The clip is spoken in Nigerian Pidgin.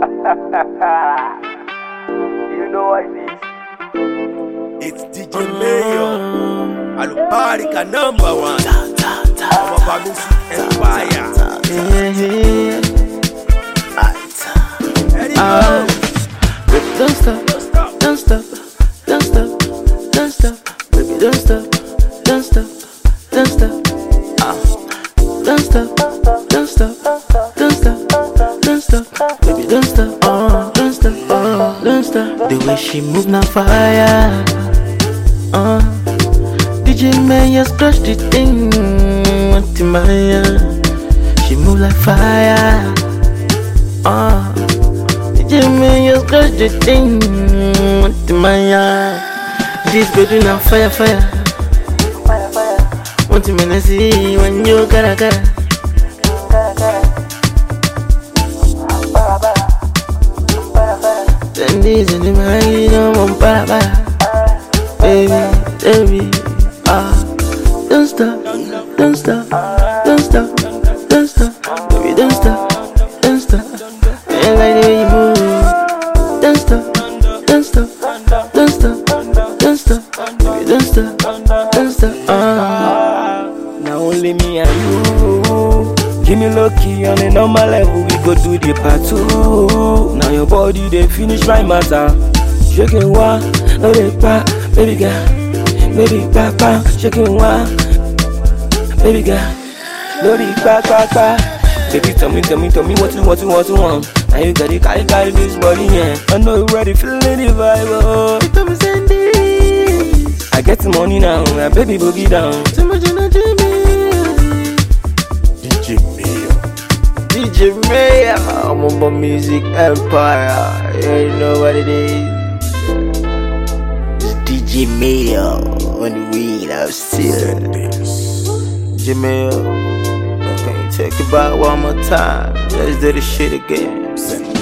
You know what it is. It's DJ Mayor, Alubarika number one. Our Bamusi Empire. Baby, don't stop, don't stop, don't stop, don't stop. Baby, don't stop, don't stop, don't stop. Don't stop, don't stop, don't stop, don't stop. Baby, don't stop, don't stop, don't stop. The way she move now fire. DJ Mayor scratch the thing, what in my she move like fire. DJ Mayor scratch the thing, what in my this baby now fire, fire. Want to see when you gotta. Then this in the mind, you don't want para. Baby, don't stop, don't stop, don't stop, don't stop. Baby, don't stop, don't stop. And like the way you move, don't stop, don't stop, don't stop, don't stop. Baby, don't stop, don't stop. Now only me and you. Give me lucky on a normal level, we go do the part 2. Now your body they finish my matter. Shaking one, no they back, baby girl, baby back, shaking one, baby girl, no they back. Baby tell me what you want. Now you gotta carry this body, yeah. I know you ready, feeling the vibe, oh. You tell me send this. I get the money now, my baby boogie down. Too much energy, DJ Mayor, I'm on my music empire. You know what it is. It's DJ Mayor on the wheel of steel. DJ Mayor, can you take it back one more time? Let's do this shit again.